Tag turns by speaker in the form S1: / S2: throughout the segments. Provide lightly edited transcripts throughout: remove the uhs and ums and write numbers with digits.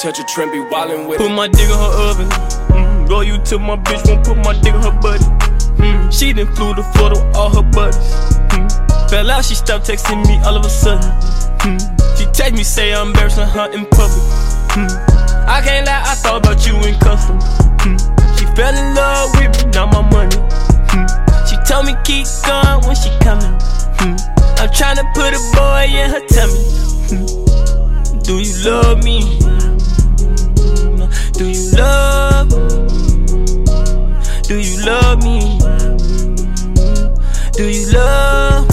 S1: touch a trend, be wildin' with it.
S2: Put my dick in her oven. Go you till my bitch won't put my dick in her butt. She done flew to Florida with all her buddies. Fell out, she stopped texting me all of a sudden. She text me, say I'm embarrassing her in public. I can't lie, I thought about you in custom. She fell in love with me, not my money. She told me keep going when she coming. I'm tryna put a boy in her tummy. Do you love me? Do you love me? Do you love me? Do you love me?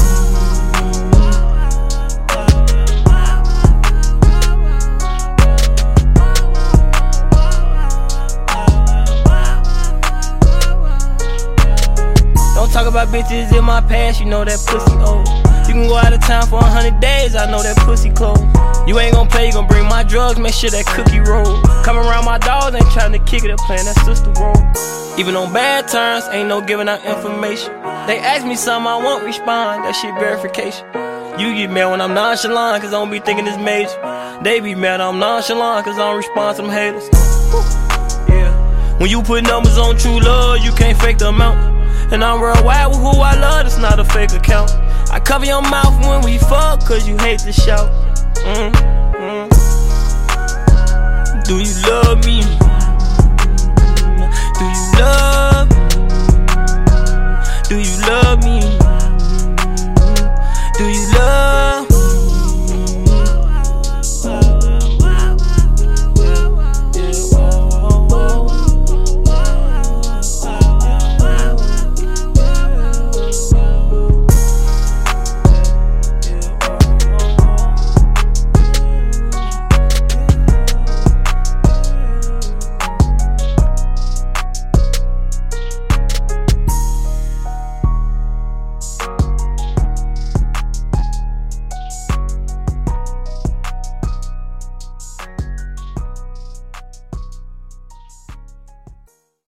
S2: Don't talk about bitches in my past, you know that pussy old. You can go out of town for 100 days, I know that pussy closed. You ain't gon' play, you gon' bring my drugs, make sure that cookie roll. Coming around my dogs, ain't tryna kick it or playing that sister role. Even on bad terms, ain't no giving out information. They ask me something, I won't respond, that shit verification. You get mad when I'm nonchalant, cause I don't be thinking it's major. They be mad I'm nonchalant, cause I don't respond to them haters. Yeah. When you put numbers on true love, you can't fake the amount. And I'm worldwide with who I love, it's not a fake account. I cover your mouth when we fuck, cause you hate to shout. Do you love me? Do you